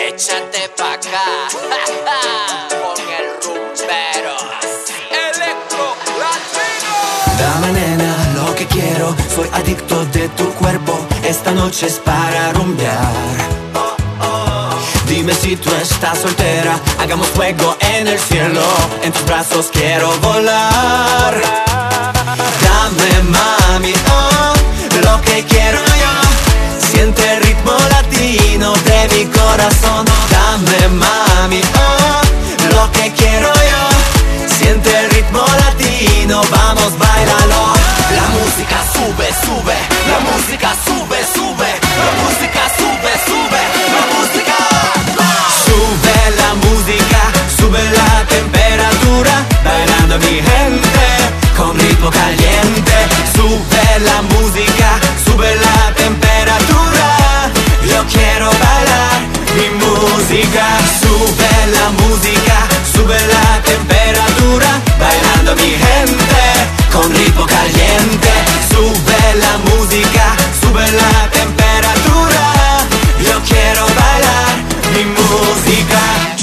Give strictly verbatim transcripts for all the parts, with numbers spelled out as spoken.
Échate pa' acá con el rumbero Electro Latino. Dame nena lo que quiero, soy adicto de tu cuerpo. Esta noche es para rumbear. Dime si tú estás soltera, hagamos fuego en el cielo. En tus brazos quiero volar. Dame mami, oh, lo que quiero yo. Siente el ritmo latino de mi corazón. Dame mami, oh, lo que quiero yo. Siente el ritmo latino, vamos, báilalo. La música sube, sube, la música sube, sube, la música sube, sube, la música. Sube la música, sube la temperatura, bailando mi gente, con ritmo caliente. Sube la música, sube la temperatura, yo quiero bailar mi música. Sube la música, sube la temperatura, bailando mi gente, con ritmo caliente. Sube la música, sube la temperatura, yo quiero bailar mi música.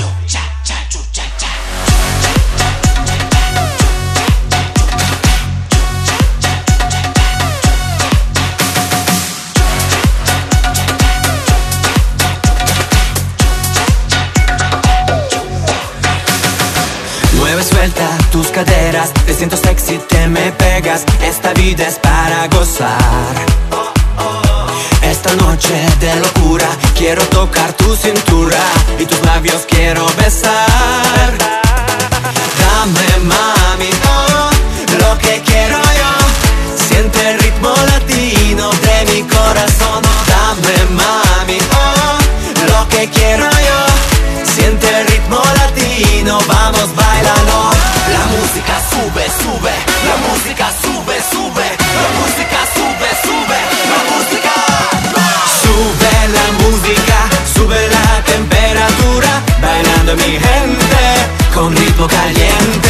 Suelta tus caderas, te siento sexy, te me pegas. Esta vida es para gozar. Esta noche de locura quiero tocar tu cintura y tus labios quiero besar. Dame mami, oh, lo que quiero yo. Siente el ritmo latino de mi corazón. Dame mami, oh, lo que quiero yo. Siente el ritmo latino, vamos, báilalo. La música sube, sube, la música sube, sube, la música sube, sube, la música. Sube la música, sube la temperatura, bailando mi gente, con ritmo caliente.